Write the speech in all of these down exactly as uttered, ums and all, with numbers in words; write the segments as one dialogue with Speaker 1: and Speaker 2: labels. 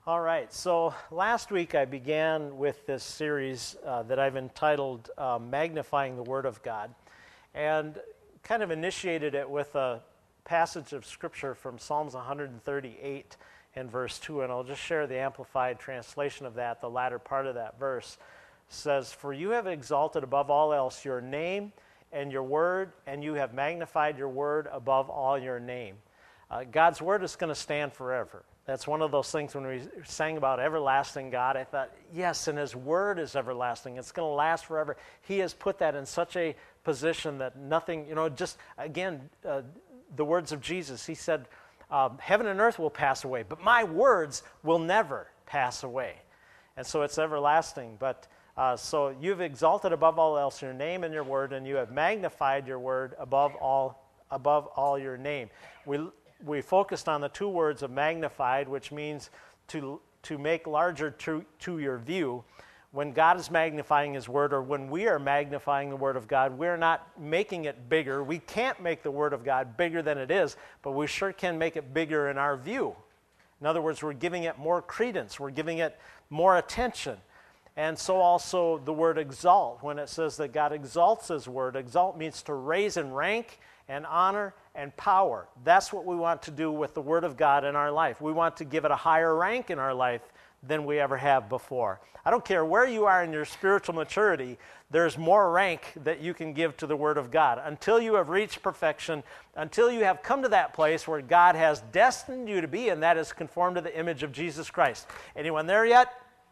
Speaker 1: All right, so last week I began with this series uh, that I've entitled uh, Magnifying the Word of God, and kind of initiated it with a passage of Scripture from Psalms one thirty-eight and verse two, and I'll just share the amplified translation of that. The latter part of that verse says, "For you have exalted above all else your name and your word, and you have magnified your word above all your name." Uh, God's word is going to stand forever. That's one of those things when we sang about everlasting God, I thought, yes, and His Word is everlasting. It's going to last forever. He has put that in such a position that nothing, you know, just, again, uh, the words of Jesus. He said, um, heaven and earth will pass away, but my words will never pass away. And so it's everlasting. But uh, so you've exalted above all else your name and your word, and you have magnified your word above all, above all your name. We We focused on the two words of magnified, which means to, to make larger to, to your view. When God is magnifying His Word, or when we are magnifying the Word of God, we're not making it bigger. We can't make the Word of God bigger than it is, but we sure can make it bigger in our view. In other words, we're giving it more credence. We're giving it more attention. And so also the word exalt, when it says that God exalts His Word, exalt means to raise in rank and honor and power. That's what we want to do with the Word of God in our life. We want to give it a higher rank in our life than we ever have before. I don't care where you are in your spiritual maturity, there's more rank that you can give to the Word of God. Until you have reached perfection, until you have come to that place where God has destined you to be, and that is conformed to the image of Jesus Christ. Anyone there yet?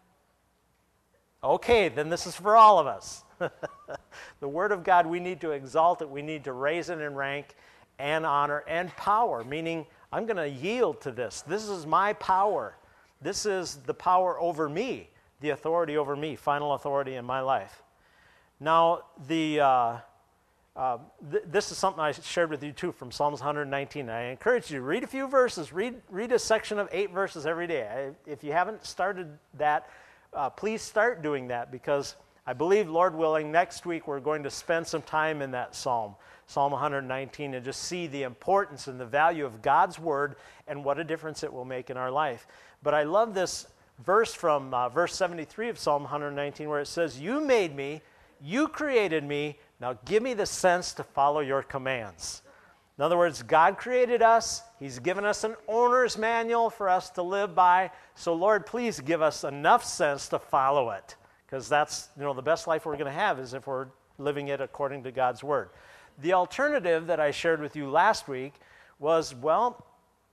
Speaker 1: Okay, then this is for all of us. The Word of God, we need to exalt it. We need to raise it in rank and honor and power, meaning I'm going to yield to this. This is my power. This is the power over me, the authority over me, final authority in my life. Now, the uh, uh, th- this is something I shared with you too from Psalms one nineteen. I encourage you to read a few verses. Read, read a section of eight verses every day. I, if you haven't started that, uh, please start doing that, because I believe, Lord willing, next week we're going to spend some time in that psalm, Psalm one nineteen, and just see the importance and the value of God's Word and what a difference it will make in our life. But I love this verse from uh, verse seventy-three of Psalm one nineteen, where it says, "You made me, you created me, now give me the sense to follow your commands." In other words, God created us. He's given us an owner's manual for us to live by. So Lord, please give us enough sense to follow it. Because that's, you know, the best life we're going to have is if we're living it according to God's Word. The alternative that I shared with you last week was, well,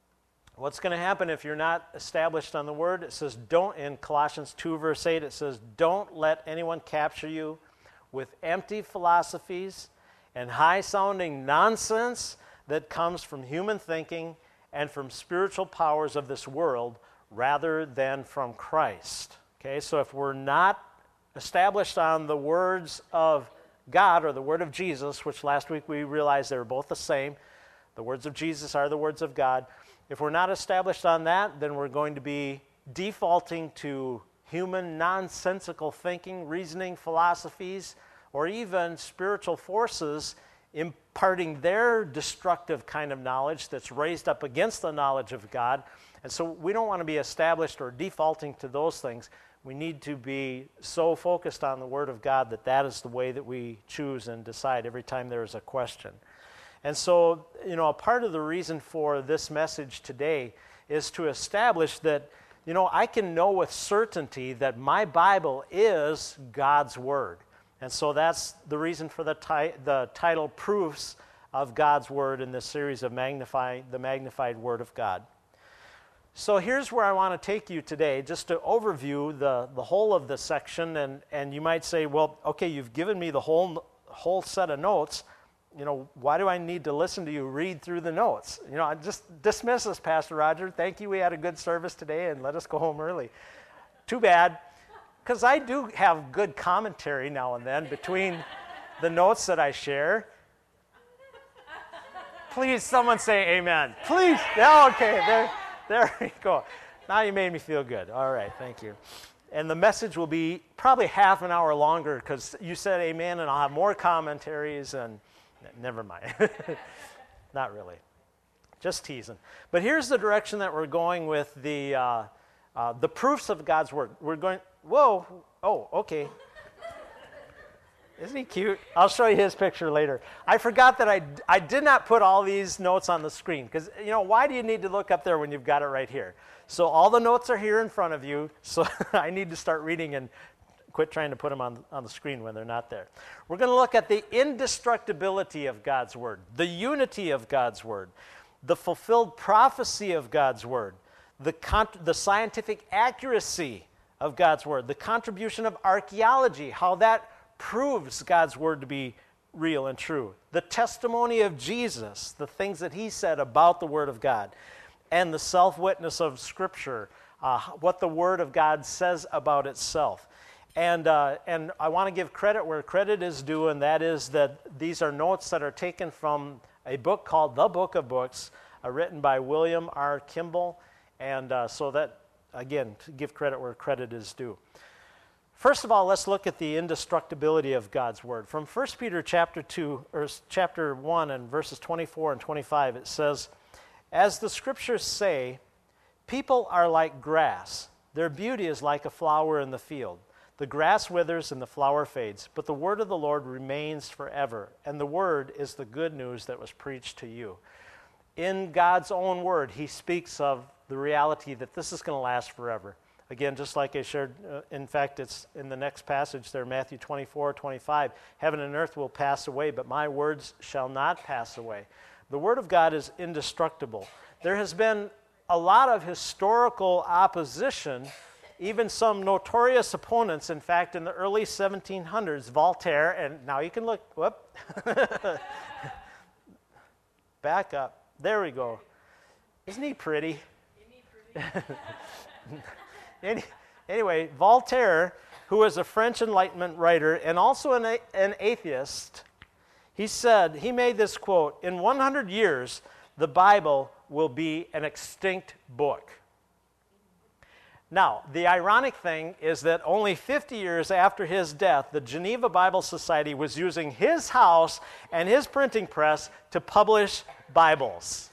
Speaker 1: what's going to happen if you're not established on the Word? It says, don't, in Colossians two, verse eight, it says, don't let anyone capture you with empty philosophies and high-sounding nonsense that comes from human thinking and from spiritual powers of this world rather than from Christ. Okay, so if we're not established on the words of God or the word of Jesus, which last week we realized they were both the same. The words of Jesus are the words of God. If we're not established on that, then we're going to be defaulting to human nonsensical thinking, reasoning, philosophies, or even spiritual forces imparting their destructive kind of knowledge that's raised up against the knowledge of God. And so we don't want to be established or defaulting to those things. We need to be so focused on the Word of God that that is the way that we choose and decide every time there is a question. And so, you know, a part of the reason for this message today is to establish that, you know, I can know with certainty that my Bible is God's Word. And so that's the reason for the, ti- the title, Proofs of God's Word, in this series of Magnify, the Magnified Word of God. So here's where I want to take you today, just to overview the, the whole of the section. And, and you might say, well, okay, you've given me the whole whole set of notes. You know, why do I need to listen to you read through the notes? You know, I just dismiss us, Pastor Roger. Thank you, we had a good service today, and let us go home early. Too bad, because I do have good commentary now and then between the notes that I share. Please, someone say amen. Please. Yeah, okay, there. There we go. Now you made me feel good. All right, thank you. And the message will be probably half an hour longer because you said amen, and I'll have more commentaries, and never mind. Not really. Just teasing. But here's the direction that we're going with the uh, Uh, the proofs of God's Word. We're going, whoa, oh, okay. Isn't he cute? I'll show you his picture later. I forgot that I, I did not put all these notes on the screen because, you know, why do you need to look up there when you've got it right here? So all the notes are here in front of you, so I need to start reading and quit trying to put them on, on the screen when they're not there. We're going to look at the indestructibility of God's Word, the unity of God's Word, the fulfilled prophecy of God's Word, the, con- the scientific accuracy of God's Word, the contribution of archaeology, how that proves God's Word to be real and true, the testimony of Jesus, the things that he said about the Word of God, and the self-witness of Scripture, uh, what the Word of God says about itself. And, uh, and I want to give credit where credit is due, and that is that these are notes that are taken from a book called The Book of Books, uh, written by William R. Kimball, and uh, so that, again, to give credit where credit is due. First of all, let's look at the indestructibility of God's Word. From First Peter chapter two, or chapter one and verses twenty-four and twenty-five, it says, "As the Scriptures say, people are like grass. Their beauty is like a flower in the field. The grass withers and the flower fades, but the word of the Lord remains forever, and the word is the good news that was preached to you." In God's own word, he speaks of the reality that this is going to last forever. Again, just like I shared, uh, in fact, it's in the next passage there, Matthew twenty-four, twenty-five. "Heaven and earth will pass away, but my words shall not pass away." The Word of God is indestructible. There has been a lot of historical opposition, even some notorious opponents. In fact, in the early seventeen hundreds, Voltaire, and now you can look, whoop, back up. There we go. Isn't he pretty? Isn't he pretty? Any, anyway, Voltaire, who was a French Enlightenment writer and also an, a, an atheist, he said, he made this quote, "In one hundred years, the Bible will be an extinct book." Now, the ironic thing is that only fifty years after his death, the Geneva Bible Society was using his house and his printing press to publish Bibles.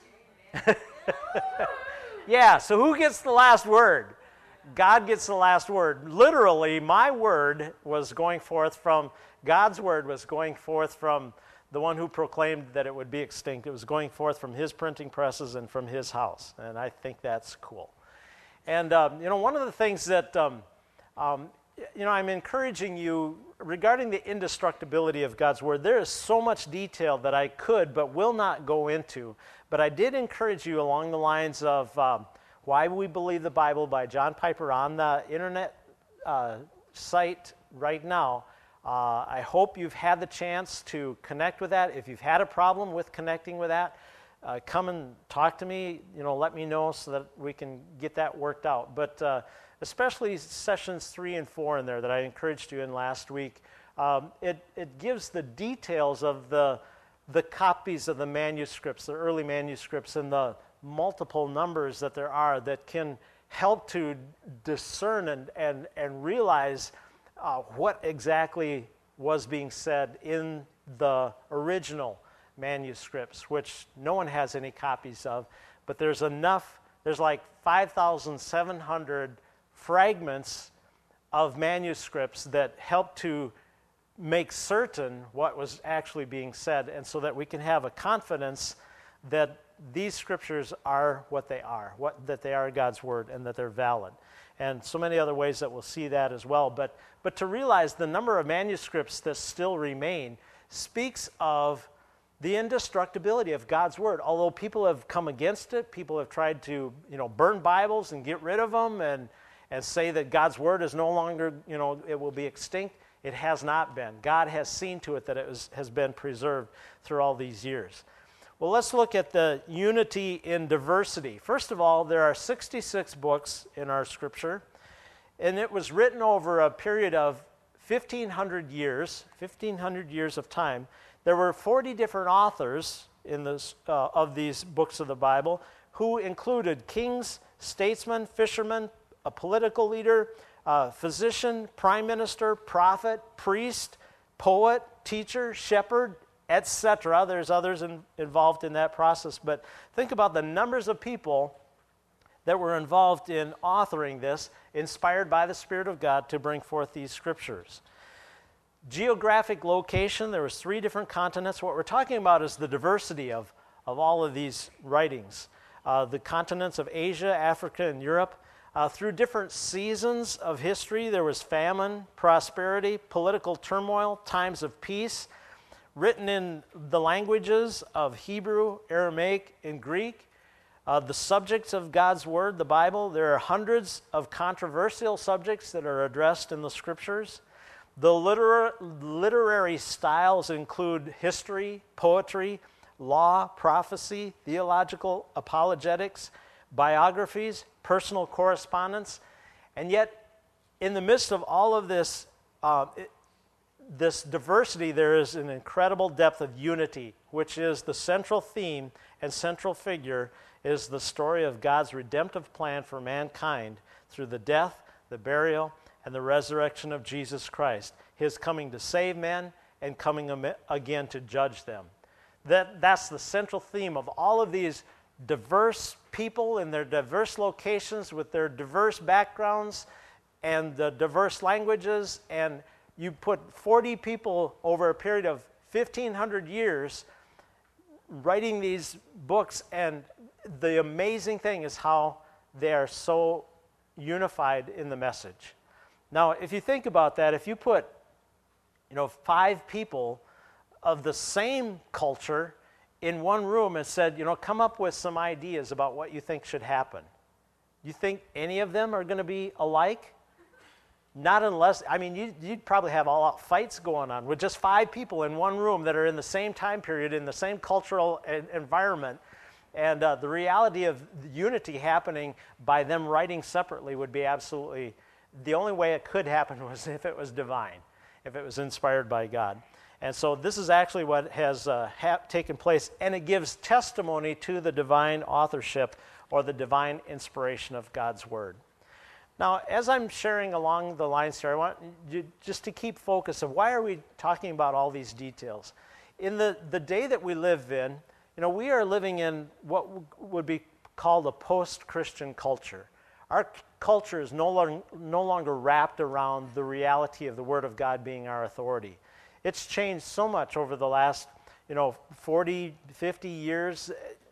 Speaker 1: Yeah, so who gets the last word? God gets the last word. Literally, my word was going forth from, God's word was going forth from the one who proclaimed that it would be extinct. It was going forth from his printing presses and from his house, and I think that's cool. And, um, you know, one of the things that, um, um, you know, I'm encouraging you regarding the indestructibility of God's Word. There is so much detail that I could but will not go into, but I did encourage you along the lines of um, Why We Believe the Bible by John Piper on the internet uh, site right now. Uh, I hope you've had the chance to connect with that. If you've had a problem with connecting with that, Uh, come and talk to me, you know, let me know so that we can get that worked out. But uh, especially sessions three and four in there that I encouraged you in last week, um, it, it gives the details of the, the copies of the manuscripts, the early manuscripts, and the multiple numbers that there are that can help to discern and, and, and realize uh, what exactly was being said in the original manuscripts, which no one has any copies of, but there's enough, there's like five thousand seven hundred fragments of manuscripts that help to make certain what was actually being said, and so that we can have a confidence that these scriptures are what they are, what, that they are God's word, and that they're valid. And so many other ways that we'll see that as well. But, but to realize the number of manuscripts that still remain speaks of the indestructibility of God's word. Although people have come against it, people have tried to, you know, burn Bibles and get rid of them and, and say that God's word is no longer, you know, it will be extinct. It has not been. God has seen to it that it was, has been preserved through all these years. Well, let's look at the unity in diversity. First of all, there are sixty-six books in our scripture, and it was written over a period of fifteen hundred years, fifteen hundred years of time. There were forty different authors in this, uh, of these books of the Bible who included kings, statesmen, fishermen, a political leader, uh, physician, prime minister, prophet, priest, poet, teacher, shepherd, et cetera. There's others in, involved in that process, but think about the numbers of people that were involved in authoring this, inspired by the Spirit of God to bring forth these scriptures. Geographic location, there was three different continents. What we're talking about is the diversity of, of all of these writings. Uh, the continents of Asia, Africa, and Europe. Uh, through different seasons of history, there was famine, prosperity, political turmoil, times of peace, written in the languages of Hebrew, Aramaic, and Greek. Uh, the subjects of God's Word, the Bible, there are hundreds of controversial subjects that are addressed in the Scriptures. The liter- literary styles include history, poetry, law, prophecy, theological apologetics, biographies, personal correspondence. And yet, in the midst of all of this, uh, it, this diversity, there is an incredible depth of unity, which is the central theme and central figure is the story of God's redemptive plan for mankind through the death, the burial, and the resurrection of Jesus Christ, his coming to save men and coming again to judge them. That, that's the central theme of all of these diverse people in their diverse locations with their diverse backgrounds and the diverse languages, and you put forty people over a period of fifteen hundred years writing these books, and the amazing thing is how they are so unified in the message. Now, if you think about that, if you put, you know, five people of the same culture in one room and said, you know, come up with some ideas about what you think should happen, you think any of them are going to be alike? Not unless, I mean, you'd, you'd probably have all-out fights going on with just five people in one room that are in the same time period, in the same cultural environment. And uh, the reality of unity happening by them writing separately would be absolutely, the only way it could happen was if it was divine, if it was inspired by God. And so this is actually what has uh, ha- taken place, and it gives testimony to the divine authorship or the divine inspiration of God's Word. Now, as I'm sharing along the lines here, I want you just to keep focus of why are we talking about all these details. In the, the day that we live in, you know, we are living in what w- would be called a post-Christian culture. Our c- culture is no, long, no longer wrapped around the reality of the Word of God being our authority. It's changed so much over the last, you know, forty, fifty years.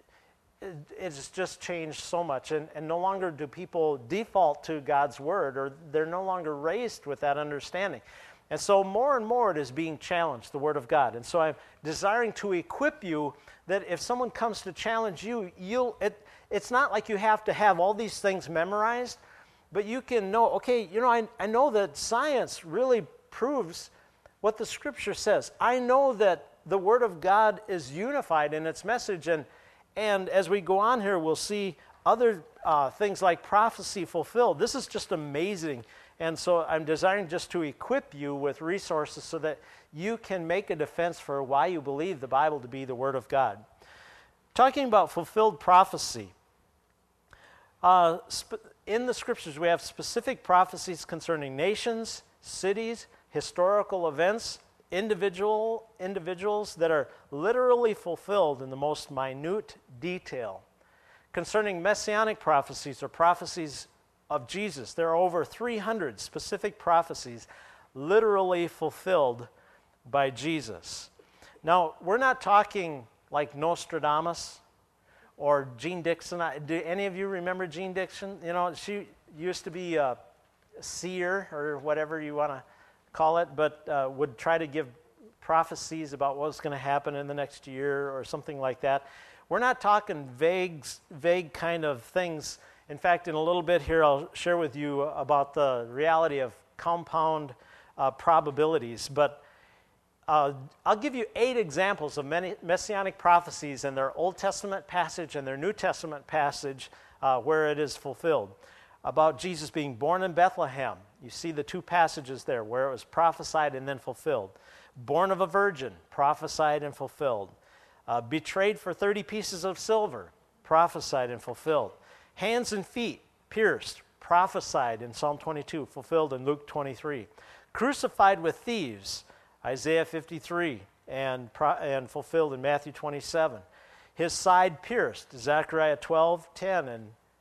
Speaker 1: It's just changed so much, and, and no longer do people default to God's Word, or they're no longer raised with that understanding. And so more and more it is being challenged, the Word of God. And so I'm desiring to equip you that if someone comes to challenge you, you'll it, it's not like you have to have all these things memorized, but you can know, okay, you know, I, I know that science really proves what the Scripture says. I know that the Word of God is unified in its message, and And as we go on here, we'll see other uh, things like prophecy fulfilled. This is just amazing. And so I'm desiring just to equip you with resources so that you can make a defense for why you believe the Bible to be the Word of God. Talking about fulfilled prophecy. Uh, sp- in the Scriptures, we have specific prophecies concerning nations, cities, historical events, individual individuals that are literally fulfilled in the most minute detail. Concerning messianic prophecies or prophecies of Jesus, there are over three hundred specific prophecies literally fulfilled by Jesus. Now, we're not talking like Nostradamus or Jean Dixon. Do any of you remember Jean Dixon? You know, she used to be a seer or whatever you want to call it, but uh, would try to give prophecies about what's going to happen in the next year or something like that. We're not talking vague, vague kind of things. In fact, in a little bit here, I'll share with you about the reality of compound uh, probabilities. But uh, I'll give you eight examples of many messianic prophecies in their Old Testament passage and their New Testament passage uh, where it is fulfilled. About Jesus being born in Bethlehem. You see the two passages there where it was prophesied and then fulfilled. Born of a virgin, prophesied and fulfilled. Uh, betrayed for thirty pieces of silver, prophesied and fulfilled. Hands and feet pierced, prophesied in Psalm twenty-two, fulfilled in Luke twenty-three. Crucified with thieves, Isaiah fifty-three, and, pro- and fulfilled in Matthew twenty-seven. His side pierced, Zechariah twelve ten, and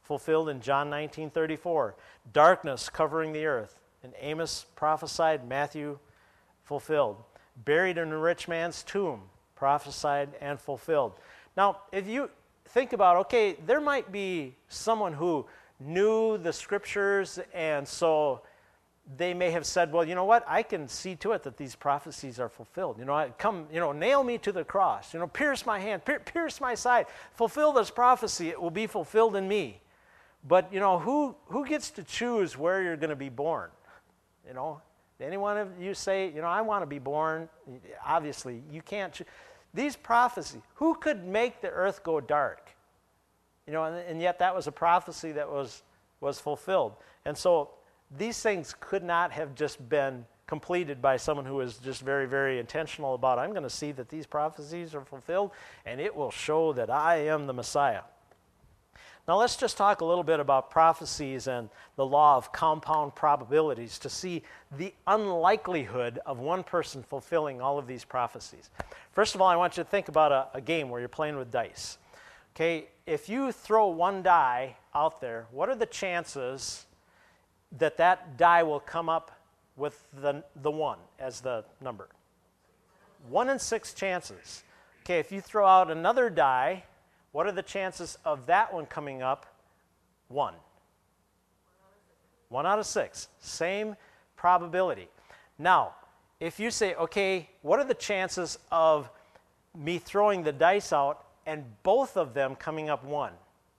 Speaker 1: fulfilled in John nineteen thirty-four. Darkness covering the earth, in Amos prophesied, Matthew fulfilled. Buried in a rich man's tomb, prophesied and fulfilled. Now, if you think about, okay, there might be someone who knew the scriptures, and so they may have said, well, you know what, I can see to it that these prophecies are fulfilled. You know, I come, you know, nail me to the cross, you know, pierce my hand, pier- pierce my side, fulfill this prophecy, it will be fulfilled in me. But, you know, who, who gets to choose where you're going to be born? You know, any one of you say, you know, I want to be born? Obviously, you can't choose. These prophecies, who could make the earth go dark? You know, and, and yet that was a prophecy that was, was fulfilled. And so these things could not have just been completed by someone who was just very, very intentional about, I'm going to see that these prophecies are fulfilled, and it will show that I am the Messiah. Now let's just talk a little bit about prophecies and the law of compound probabilities to see the unlikelihood of one person fulfilling all of these prophecies. First of all, I want you to think about a, a game where you're playing with dice. Okay, if you throw one die out there, what are the chances that that die will come up with the, the one as the number? One in six chances. Okay, if you throw out another die, what are the chances of that one coming up? One. One out of six. Same probability. Now, if you say, okay, what are the chances of me throwing the dice out and both of them coming up one?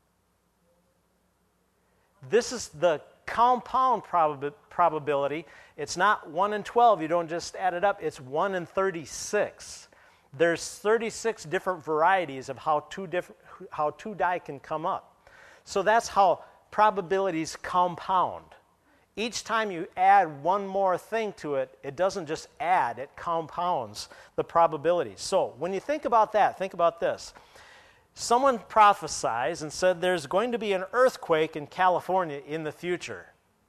Speaker 1: This is the compound probab- probability. It's not one in twelve. You don't just add it up. It's one in thirty-six. There's thirty-six different varieties of how two, diff- how two die can come up. So that's how probabilities compound. Each time you add one more thing to it, it doesn't just add, it compounds the probabilities. So when you think about that, think about this. Someone prophesies and said there's going to be an earthquake in California in the future.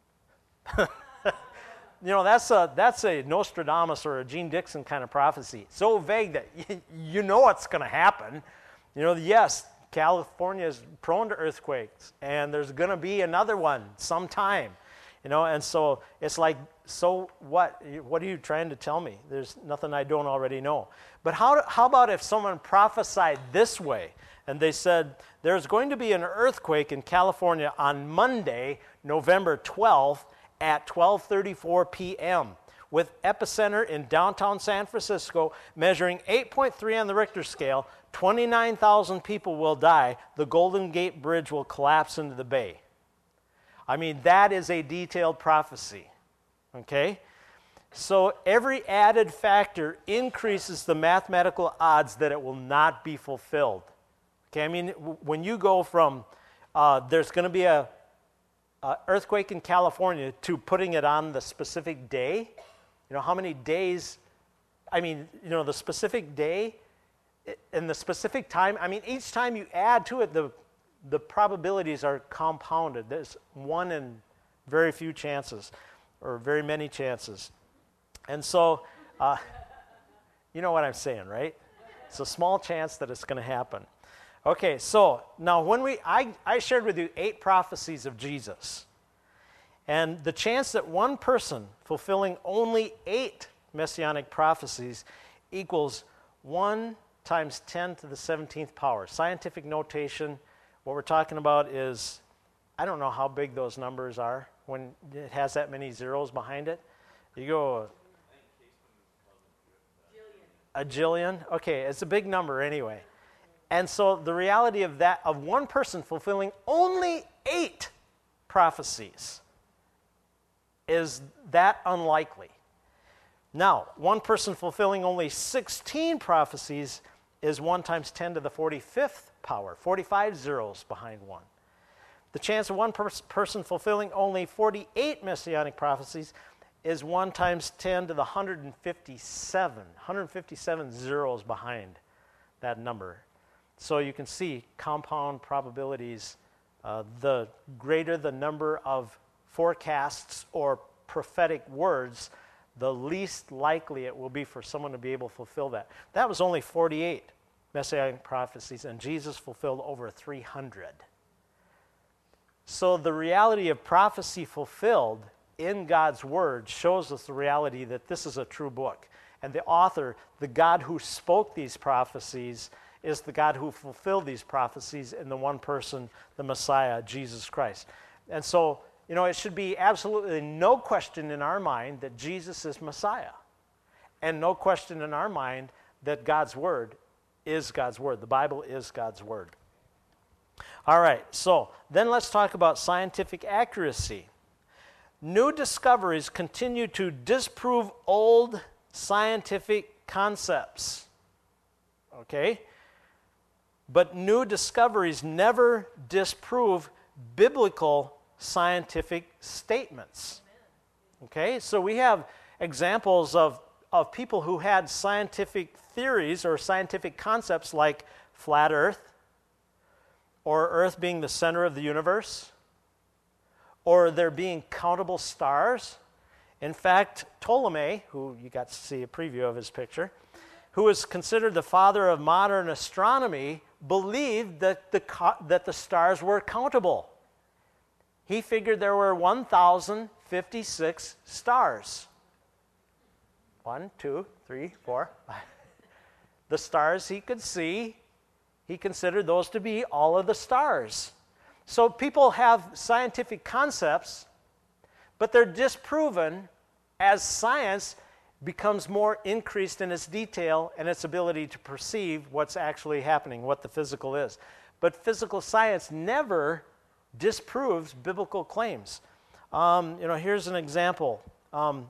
Speaker 1: You know, that's a, that's a Nostradamus or a Gene Dixon kind of prophecy. So vague that you, you know what's going to happen. You know, yes, California is prone to earthquakes, and there's going to be another one sometime. You know, and so it's like, so what? What are you trying to tell me? There's nothing I don't already know. But how, how about if someone prophesied this way, and they said, there's going to be an earthquake in California on Monday, November twelfth, at twelve thirty-four p.m., with epicenter in downtown San Francisco, measuring eight point three on the Richter scale, twenty-nine thousand people will die, the Golden Gate Bridge will collapse into the bay. I mean, that is a detailed prophecy, okay? So every added factor increases the mathematical odds that it will not be fulfilled. Okay, I mean, when you go from uh, there's going to be a, a earthquake in California to putting it on the specific day, you know, how many days, I mean, you know, the specific day and the specific time, I mean, each time you add to it, the the probabilities are compounded. There's one in very few chances, or very many chances. And so, uh, you know what I'm saying, right? It's a small chance that it's going to happen. Okay, so now when we, I, I shared with you eight prophecies of Jesus. And the chance that one person fulfilling only eight messianic prophecies equals one times ten to the seventeenth power. Scientific notation. What we're talking about is, I don't know how big those numbers are when it has that many zeros behind it. You go, a jillion? Okay, it's a big number anyway. And so the reality of that, of one person fulfilling only eight prophecies, is that unlikely. Now, one person fulfilling only sixteen prophecies is one times ten to the forty-fifth power, forty-five zeros behind one. The chance of one pers- person fulfilling only forty-eight messianic prophecies is one times ten to the one hundred fifty-seven, one hundred fifty-seven zeros behind that number. So you can see compound probabilities, uh, the greater the number of forecasts or prophetic words, the least likely it will be for someone to be able to fulfill that. That was only forty-eight messianic prophecies, and Jesus fulfilled over three hundred. So the reality of prophecy fulfilled in God's Word shows us the reality that this is a true book. And the author, the God who spoke these prophecies, is the God who fulfilled these prophecies in the one person, the Messiah, Jesus Christ. And so, you know, it should be absolutely no question in our mind that Jesus is Messiah. And no question in our mind that God's Word is God's Word. The Bible is God's Word. All right, so then let's talk about scientific accuracy. New discoveries continue to disprove old scientific concepts. Okay? But new discoveries never disprove biblical scientific statements. Okay? So we have examples of, of people who had scientific theories or scientific concepts like flat Earth, or Earth being the center of the universe, or there being countable stars. In fact, Ptolemy, who you got to see a preview of his picture, who is considered the father of modern astronomy, believed that the, that the stars were countable. He figured there were one thousand fifty-six stars. One, two, three, four, five. The stars he could see, he considered those to be all of the stars. So people have scientific concepts, but they're disproven as science becomes more increased in its detail and its ability to perceive what's actually happening, what the physical is. But physical science never disproves biblical claims. Um, you know, here's an example. Um,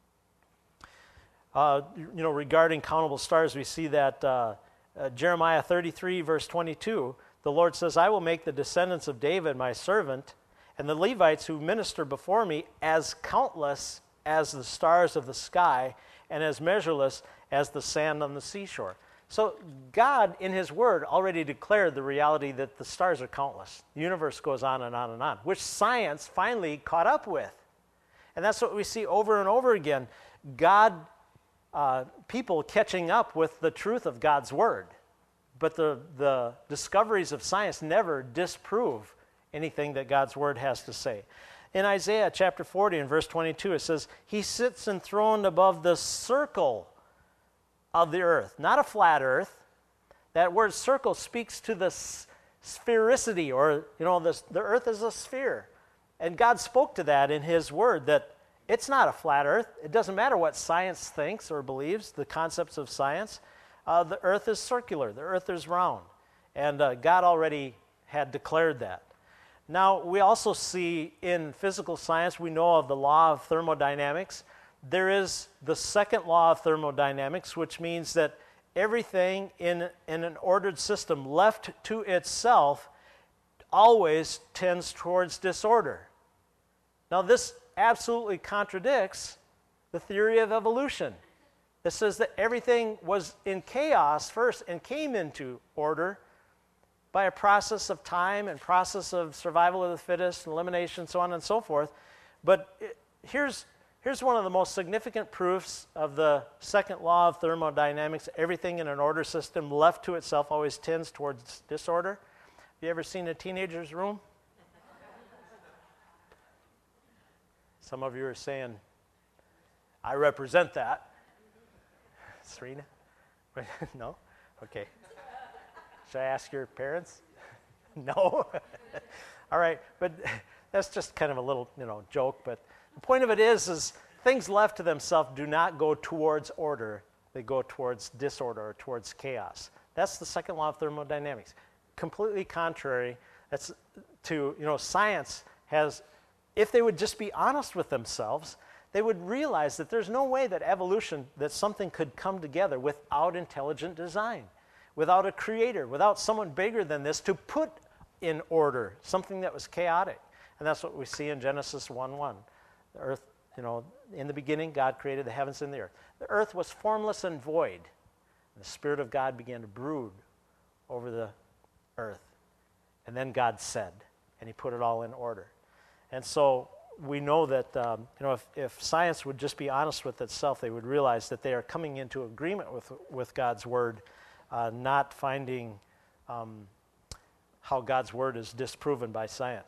Speaker 1: uh, you know, regarding countable stars, we see that uh, uh, Jeremiah thirty-three, verse twenty-two, the Lord says, I will make the descendants of David my servant, and the Levites who minister before me as countless as the stars of the sky, and as measureless as the sand on the seashore. So God, in His Word, already declared the reality that the stars are countless. The universe goes on and on and on, which science finally caught up with. And that's what we see over and over again. God, uh, people catching up with the truth of God's Word. But the, the discoveries of science never disprove anything that God's Word has to say. In Isaiah chapter forty and verse twenty-two, it says, He sits enthroned above the circle of the earth. Not a flat earth. That word circle speaks to the sphericity, or, you know, the, the earth is a sphere. And God spoke to that in His Word, that it's not a flat earth. It doesn't matter what science thinks or believes, the concepts of science. Uh, the earth is circular. The earth is round. And uh, God already had declared that. Now, we also see in physical science, we know of the law of thermodynamics. There is the second law of thermodynamics, which means that everything in, in an ordered system left to itself always tends towards disorder. Now, this absolutely contradicts the theory of evolution. It says that everything was in chaos first and came into order by a process of time and process of survival of the fittest, elimination, so on and so forth. But it, here's, here's one of the most significant proofs of the second law of thermodynamics. Everything in an order system left to itself always tends towards disorder. Have you ever seen a teenager's room? Some of you are saying, I represent that. Serena? No? Okay. Should I ask your parents? No? All right, but that's just kind of a little, you know, joke, but the point of it is, is things left to themselves do not go towards order. They go towards disorder or towards chaos. That's the second law of thermodynamics. Completely contrary. That's to, you know, science has, if they would just be honest with themselves, they would realize that there's no way that evolution, that something could come together without intelligent design, without a creator, without someone bigger than this to put in order something that was chaotic. And that's what we see in Genesis one one. The earth, you know, in the beginning, God created the heavens and the earth. The earth was formless and void. And the Spirit of God began to brood over the earth. And then God said, and He put it all in order. And so we know that, um, you know, if, if science would just be honest with itself, they would realize that they are coming into agreement with, with God's Word, uh, not finding um, how God's Word is disproven by science.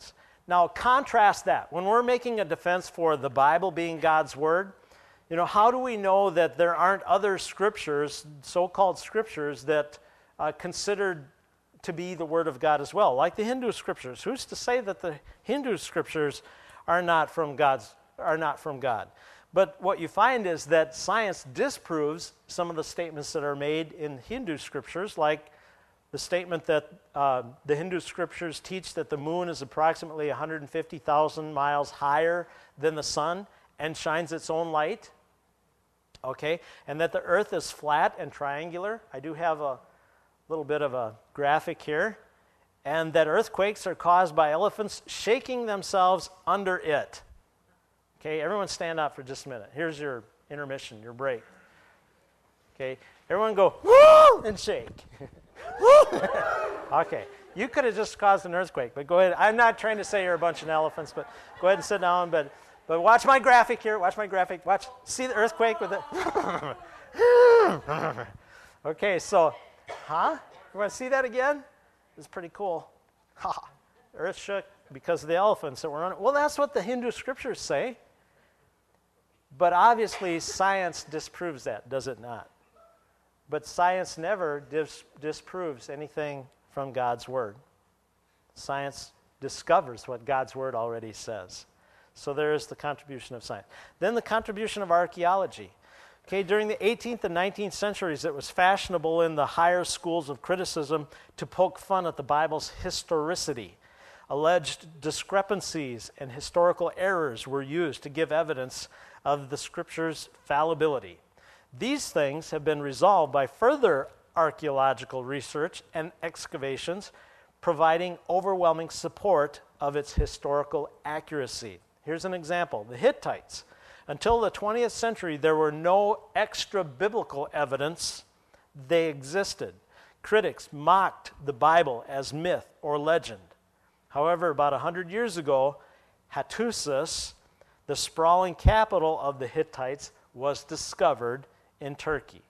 Speaker 1: Now, contrast that. When we're making a defense for the Bible being God's Word, you know, how do we know that there aren't other scriptures, so-called scriptures, that uh, considered to be the Word of God as well, like the Hindu scriptures? Who's to say that the Hindu scriptures are not from God's, are not from God? But what you find is that science disproves some of the statements that are made in Hindu scriptures, like the statement that uh, the Hindu scriptures teach that the moon is approximately one hundred fifty thousand miles higher than the sun and shines its own light, okay, and that the earth is flat and triangular. I do have a little bit of a graphic here, and that earthquakes are caused by elephants shaking themselves under it. Okay, everyone stand up for just a minute. Here's your intermission, your break. Okay, everyone go, woo, and shake. Okay, you could have just caused an earthquake, but go ahead. I'm not trying to say you're a bunch of elephants, but go ahead and sit down. But but watch my graphic here. Watch my graphic. Watch. See the earthquake with it. Okay, so, huh? You want to see that again? It's pretty cool. Ha! The earth shook because of the elephants that were on it. Well, that's what the Hindu scriptures say. But obviously, science disproves that, does it not? But science never dis- disproves anything from God's Word. Science discovers what God's Word already says. So there is the contribution of science. Then the contribution of archaeology. Okay, during the eighteenth and nineteenth centuries, it was fashionable in the higher schools of criticism to poke fun at the Bible's historicity. Alleged discrepancies and historical errors were used to give evidence of the Scripture's fallibility. These things have been resolved by further archaeological research and excavations, providing overwhelming support of its historical accuracy. Here's an example. The Hittites. Until the twentieth century, there were no extra-biblical evidence they existed. Critics mocked the Bible as myth or legend. However, about one hundred years ago, Hattusis, the sprawling capital of the Hittites, was discovered in Turkey.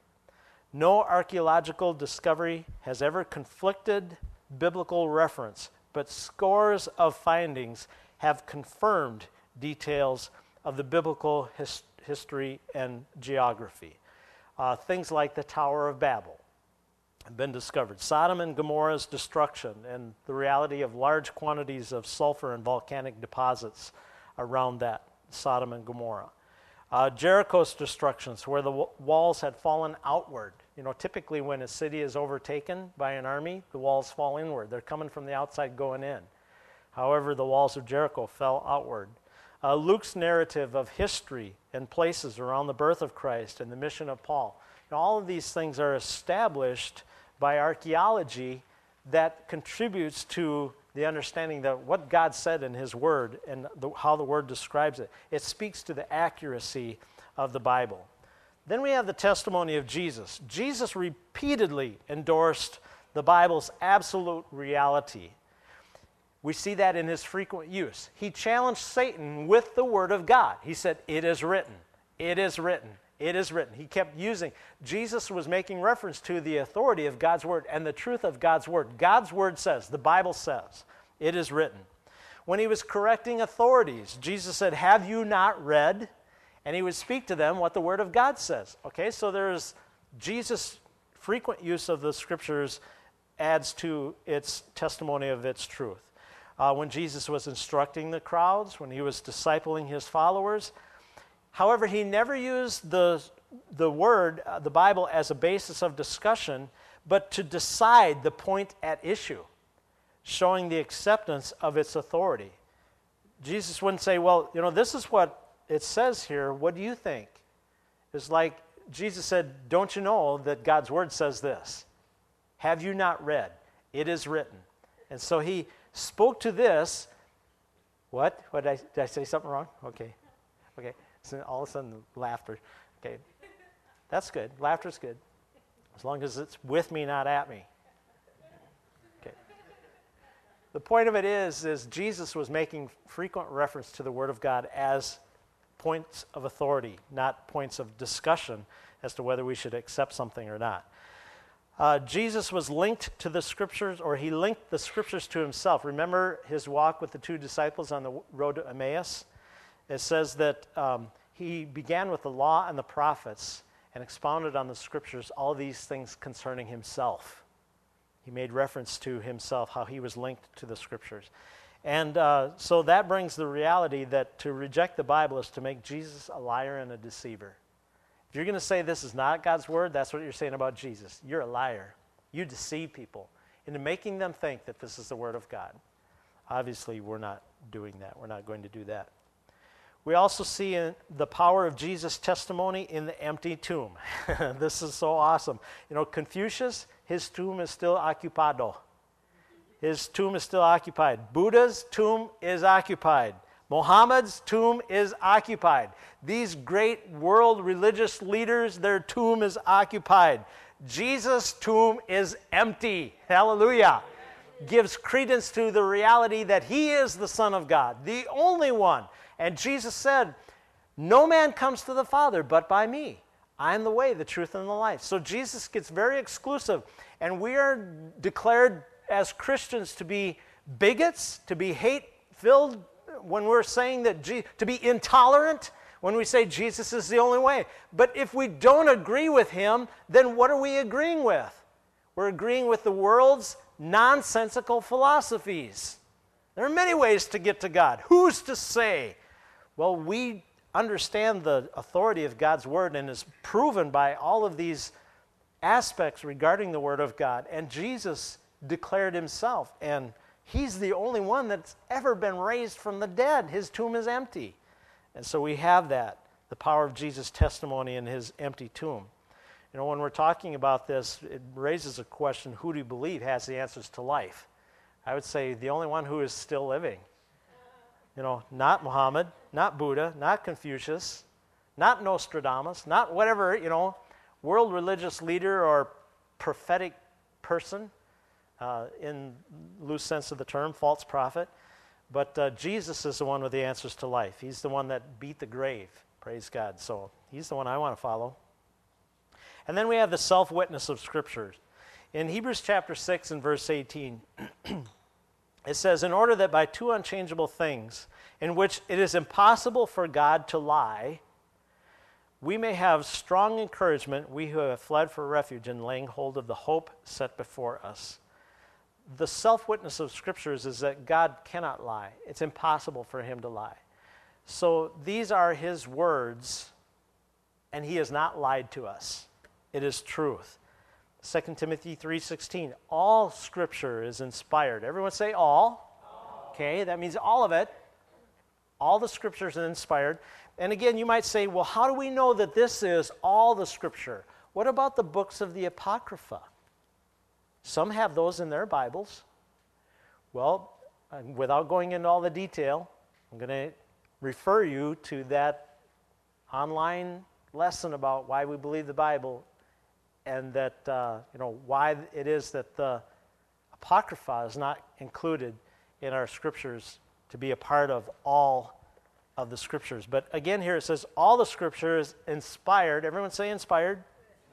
Speaker 1: No archaeological discovery has ever conflicted biblical reference, but scores of findings have confirmed details of the biblical his- history and geography. Uh, things like the Tower of Babel have been discovered. Sodom and Gomorrah's destruction and the reality of large quantities of sulfur and volcanic deposits around that, Sodom and Gomorrah. Uh, Jericho's destructions, where the w- walls had fallen outward. You know, typically when a city is overtaken by an army, the walls fall inward. They're coming from the outside going in. However, the walls of Jericho fell outward. Uh, Luke's narrative of history and places around the birth of Christ and the mission of Paul. You know, all of these things are established by archaeology that contributes to the understanding that what God said in His Word and the, how the Word describes it. It speaks to the accuracy of the Bible. Then we have the testimony of Jesus. Jesus repeatedly endorsed the Bible's absolute reality. We see that in His frequent use. He challenged Satan with the Word of God. He said, "It is written, it is written, it is written." He kept using. Jesus was making reference to the authority of God's Word and the truth of God's Word. God's Word says, the Bible says, it is written. When He was correcting authorities, Jesus said, "Have you not read?" And He would speak to them what the Word of God says. Okay, so there's Jesus' frequent use of the Scriptures adds to its testimony of its truth. Uh, when Jesus was instructing the crowds, when He was discipling His followers. However, He never used the, the Word, uh, the Bible, as a basis of discussion, but to decide the point at issue, showing the acceptance of its authority. Jesus wouldn't say, "Well, you know, this is what it says here. What do you think?" It's like Jesus said, "Don't you know that God's Word says this? Have you not read? It is written." And so He spoke to this. What? What did I, did I say something wrong? Okay. Okay. So all of a sudden, laughter. Okay. That's good. Laughter's good. As long as it's with me, not at me. Okay. The point of it is, is Jesus was making frequent reference to the Word of God as points of authority, not points of discussion as to whether we should accept something or not. Uh, Jesus was linked to the Scriptures, or he linked the Scriptures to himself. Remember his walk with the two disciples on the road to Emmaus? It says that um, he began with the law and the prophets and expounded on the Scriptures all these things concerning himself. He made reference to himself, how he was linked to the Scriptures. And uh, so that brings the reality that to reject the Bible is to make Jesus a liar and a deceiver. If you're going to say this is not God's word, that's what you're saying about Jesus. You're a liar. You deceive people into making them think that this is the word of God. Obviously, we're not doing that. We're not going to do that. We also see in the power of Jesus' testimony in the empty tomb. This is so awesome. You know, Confucius, his tomb is still occupado. His tomb is still occupied. Buddha's tomb is occupied. Muhammad's tomb is occupied. These great world religious leaders, their tomb is occupied. Jesus' tomb is empty. Hallelujah. Gives credence to the reality that he is the Son of God, the only one. And Jesus said, no man comes to the Father but by me. I am the way, the truth, and the life. So Jesus gets very exclusive. And we are declared as Christians to be bigots, to be hate-filled, when we're saying that, G- to be intolerant, when we say Jesus is the only way. But if we don't agree with him, then what are we agreeing with? We're agreeing with the world's nonsensical philosophies. There are many ways to get to God. Who's to say? Well, we understand the authority of God's word, and is proven by all of these aspects regarding the word of God. And Jesus declared himself, and he's the only one that's ever been raised from the dead. His tomb is empty. And so we have that, the power of Jesus' testimony in his empty tomb. You know, when we're talking about this, it raises a question, who do you believe has the answers to life? I would say the only one who is still living. You know, not Muhammad, not Buddha, not Confucius, not Nostradamus, not whatever, you know, world religious leader or prophetic person. Uh, in loose sense of the term, false prophet. But uh, Jesus is the one with the answers to life. He's the one that beat the grave. Praise God. So he's the one I want to follow. And then we have the self-witness of Scriptures. In Hebrews chapter six and verse eighteen, it says, in order that by two unchangeable things, in which it is impossible for God to lie, we may have strong encouragement, we who have fled for refuge in laying hold of the hope set before us. The self-witness of Scriptures is that God cannot lie. It's impossible for him to lie. So these are his words, and he has not lied to us. It is truth. Second Timothy three sixteen, all Scripture is inspired. Everyone say all. all. Okay, that means all of it. All the Scriptures are inspired. And again, you might say, well, how do we know that this is all the Scripture? What about the books of the Apocrypha? Some have those in their Bibles. Well, without going into all the detail, I'm going to refer you to that online lesson about why we believe the Bible, and that, uh, you know, why it is that the Apocrypha is not included in our Scriptures to be a part of all of the Scriptures. But again, here it says, all the Scripture is inspired. Everyone say inspired.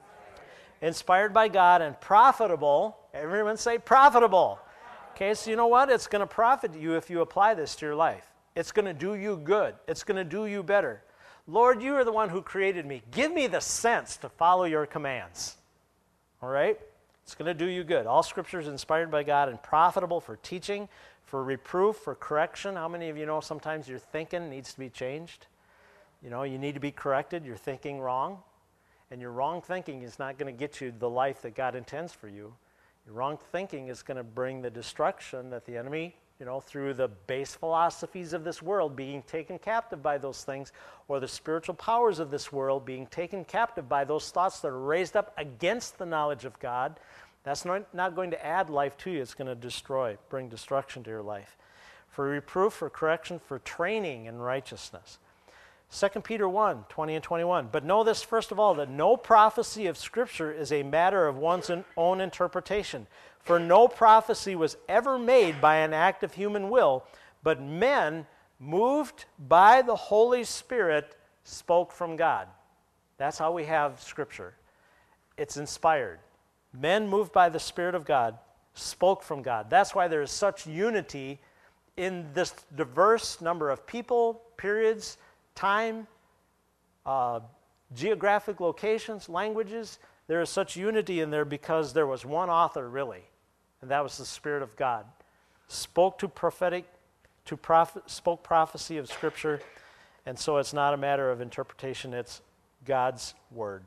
Speaker 1: Inspired by God and profitable. Everyone say profitable. Okay, so you know what? It's going to profit you if you apply this to your life. It's going to do you good. It's going to do you better. Lord, you are the one who created me. Give me the sense to follow your commands. All right? It's going to do you good. All Scripture is inspired by God and profitable for teaching, for reproof, for correction. How many of you know sometimes your thinking needs to be changed? You know, you need to be corrected. You're thinking wrong. And your wrong thinking is not going to get you the life that God intends for you. Your wrong thinking is going to bring the destruction that the enemy, you know, through the base philosophies of this world being taken captive by those things, or the spiritual powers of this world being taken captive by those thoughts that are raised up against the knowledge of God. That's not, not going to add life to you. It's going to destroy, bring destruction to your life. For reproof, for correction, for training in righteousness. Second Peter one, twenty and twenty-one. But know this, first of all, that no prophecy of Scripture is a matter of one's own interpretation. For no prophecy was ever made by an act of human will, but men, moved by the Holy Spirit, spoke from God. That's how we have Scripture. It's inspired. Men moved by the Spirit of God spoke from God. That's why there is such unity in this diverse number of people, periods, time, uh, geographic locations, languages. There is such unity in there because there was one author, really, and that was the Spirit of God. Spoke to prophetic, to prophet, spoke prophecy of Scripture, and so it's not a matter of interpretation, it's God's Word.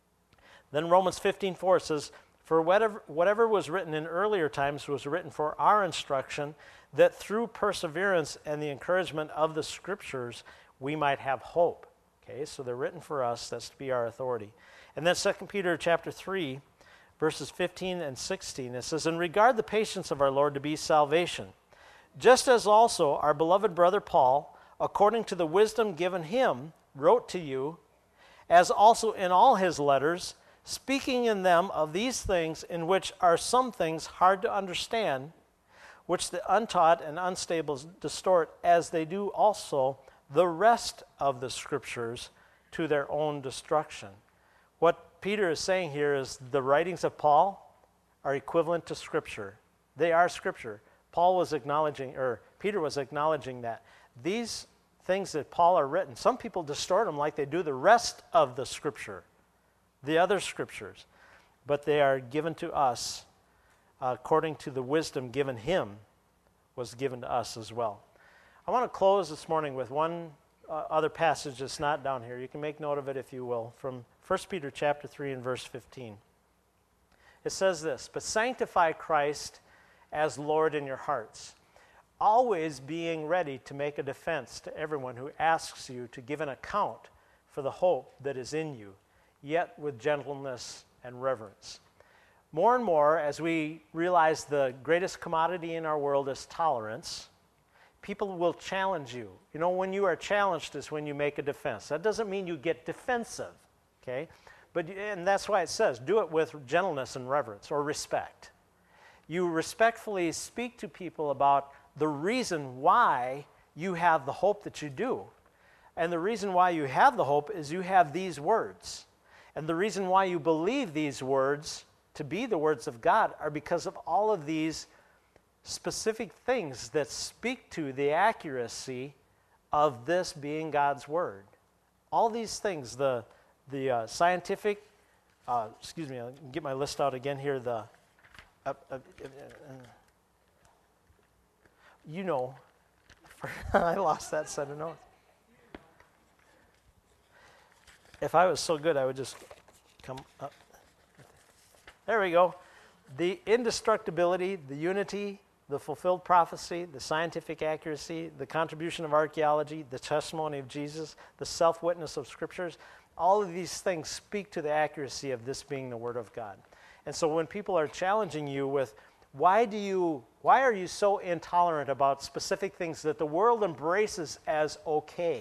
Speaker 1: Then Romans fifteen four says, "For whatever, whatever was written in earlier times was written for our instruction, that through perseverance and the encouragement of the Scriptures we might have hope." Okay, so they're written for us. That's to be our authority. And then Second Peter chapter three, verses fifteen and sixteen, it says, "And regard the patience of our Lord to be salvation, just as also our beloved brother Paul, according to the wisdom given him, wrote to you, as also in all his letters, speaking in them of these things, in which are some things hard to understand, which the untaught and unstable distort, as they do also the rest of the Scriptures to their own destruction." What Peter is saying here is the writings of Paul are equivalent to Scripture. They are Scripture. Paul was acknowledging, or Peter was acknowledging that. These things that Paul are written, some people distort them like they do the rest of the Scripture, the other Scriptures, but they are given to us uh, according to the wisdom given him was given to us as well. I want to close this morning with one uh, other passage that's not down here. You can make note of it if you will, from First Peter chapter three and verse fifteen. It says this, "But sanctify Christ as Lord in your hearts, always being ready to make a defense to everyone who asks you to give an account for the hope that is in you, yet with gentleness and reverence." More and more, as we realize the greatest commodity in our world is tolerance, people will challenge you. You know, when you are challenged is when you make a defense. That doesn't mean you get defensive, okay? But, and that's why it says, do it with gentleness and reverence, or respect. You respectfully speak to people about the reason why you have the hope that you do. And the reason why you have the hope is you have these words. And the reason why you believe these words to be the words of God are because of all of these specific things that speak to the accuracy of this being God's Word. All these things, the, the uh, scientific, uh, excuse me, I'll get my list out again here, the, uh, uh, uh, you know, I lost that set of notes. If I was so good, I would just come up. There we go. The indestructibility, the unity, the fulfilled prophecy, the scientific accuracy, the contribution of archaeology, the testimony of Jesus, the self-witness of Scriptures, all of these things speak to the accuracy of this being the Word of God. And so when people are challenging you with, why do you, why are you so intolerant about specific things that the world embraces as okay?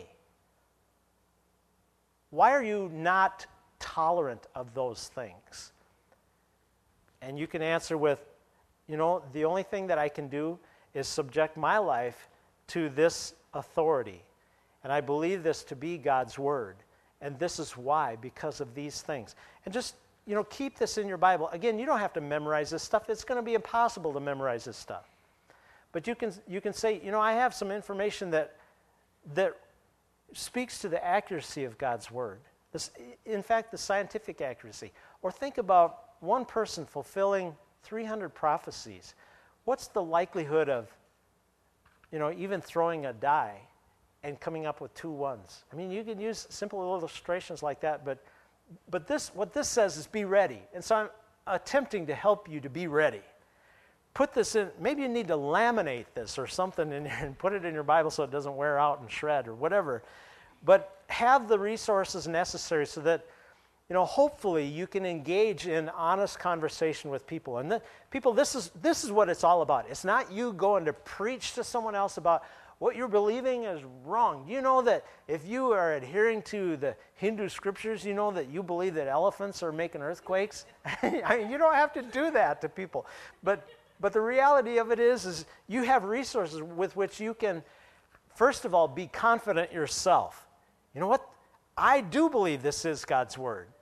Speaker 1: Why are you not tolerant of those things? And you can answer with, you know, the only thing that I can do is subject my life to this authority. And I believe this to be God's Word. And this is why, because of these things. And just, you know, keep this in your Bible. Again, you don't have to memorize this stuff. It's going to be impossible to memorize this stuff. But you can, you can say, you know, I have some information that, that speaks to the accuracy of God's Word. This, in fact, the scientific accuracy. Or think about one person fulfilling three hundred prophecies. What's the likelihood of, you know, even throwing a die and coming up with two ones? I mean, you can use simple illustrations like that, but but this, what this says is be ready. And so I'm attempting to help you to be ready. Put this in, maybe you need to laminate this or something in there and put it in your Bible so it doesn't wear out and shred or whatever. But have the resources necessary so that, you know, hopefully you can engage in honest conversation with people. And the, people, this is, this is what it's all about. It's not you going to preach to someone else about what you're believing is wrong. You know that if you are adhering to the Hindu scriptures, you know that you believe that elephants are making earthquakes. I mean, you don't have to do that to people. But, but the reality of it is, is you have resources with which you can, first of all, be confident yourself. You know what? I do believe this is God's Word.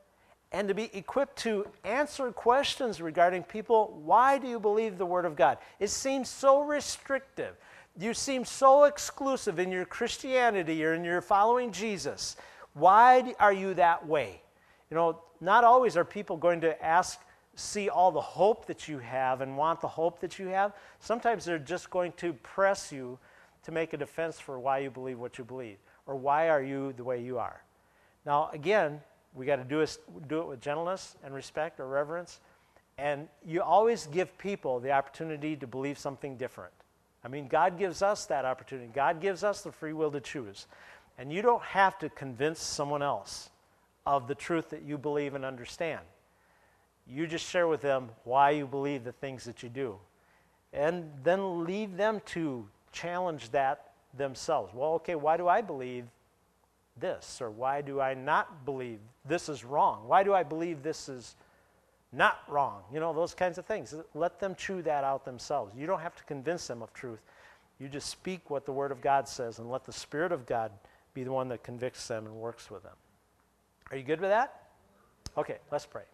Speaker 1: and to be equipped to answer questions regarding people. Why do you believe the Word of God? It seems so restrictive. You seem so exclusive in your Christianity or in your following Jesus. Why are you that way? You know, not always are people going to ask, see all the hope that you have and want the hope that you have. Sometimes they're just going to press you to make a defense for why you believe what you believe, or why are you the way you are. Now, again, we got to do, it, do it with gentleness and respect or reverence, and you always give people the opportunity to believe something different. I mean, God gives us that opportunity. God gives us the free will to choose, and you don't have to convince someone else of the truth that you believe and understand. You just share with them why you believe the things that you do, and then leave them to challenge that themselves. Well, okay, why do I believe this? Or why do I not believe this is wrong? Why do I believe this is not wrong? You know, those kinds of things. Let them chew that out themselves. You don't have to convince them of truth. You just speak what the Word of God says and let the Spirit of God be the one that convicts them and works with them. Are you good with that? Okay, let's pray.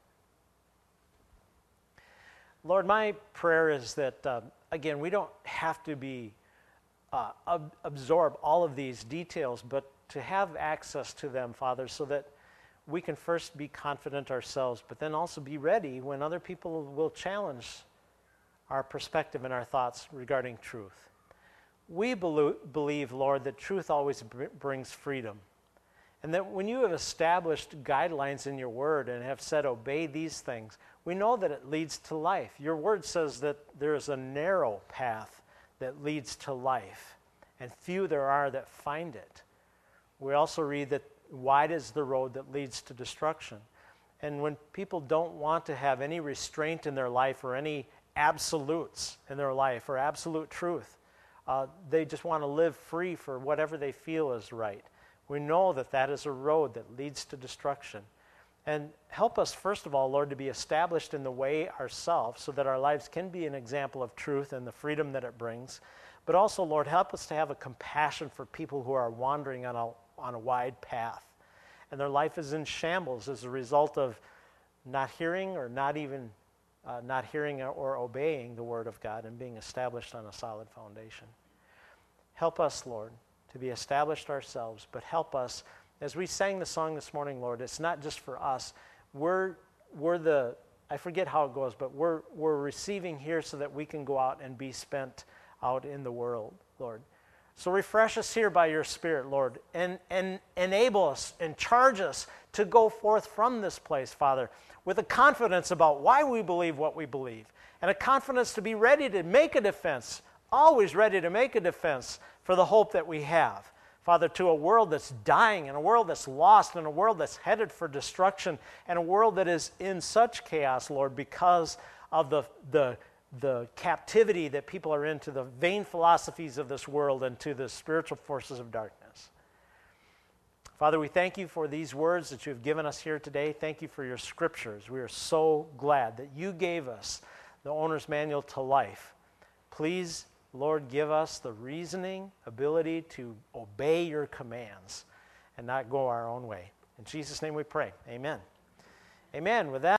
Speaker 1: Lord, my prayer is that, uh, again, we don't have to be uh, ab- absorb all of these details, but to have access to them, Father, so that we can first be confident ourselves, but then also be ready when other people will challenge our perspective and our thoughts regarding truth. We belo- believe, Lord, that truth always br- brings freedom. And that when you have established guidelines in your word and have said, obey these things, we know that it leads to life. Your word says that there is a narrow path that leads to life, and few there are that find it. We also read that wide is the road that leads to destruction. And when people don't want to have any restraint in their life or any absolutes in their life or absolute truth, uh, they just want to live free for whatever they feel is right. We know that that is a road that leads to destruction. And help us, first of all, Lord, to be established in the way ourselves so that our lives can be an example of truth and the freedom that it brings. But also, Lord, help us to have a compassion for people who are wandering on a, on a wide path. And their life is in shambles as a result of not hearing or not even uh, not hearing or obeying the Word of God and being established on a solid foundation. Help us, Lord, to be established ourselves, but help us, as we sang the song this morning, Lord, it's not just for us. We're, we're the, I forget how it goes, but we're, we're receiving here so that we can go out and be spent out in the world, Lord. So refresh us here by your Spirit, Lord, and, and enable us and charge us to go forth from this place, Father, with a confidence about why we believe what we believe, and a confidence to be ready to make a defense, always ready to make a defense for the hope that we have. Father, to a world that's dying, and a world that's lost, and a world that's headed for destruction, and a world that is in such chaos, Lord, because of the, the, the captivity that people are in to the vain philosophies of this world and to the spiritual forces of darkness. Father, we thank you for these words that you have given us here today. Thank you for your scriptures. We are so glad that you gave us the owner's manual to life. Please, Lord, give us the reasoning, ability to obey your commands and not go our own way. In Jesus' name we pray. Amen. Amen. With that.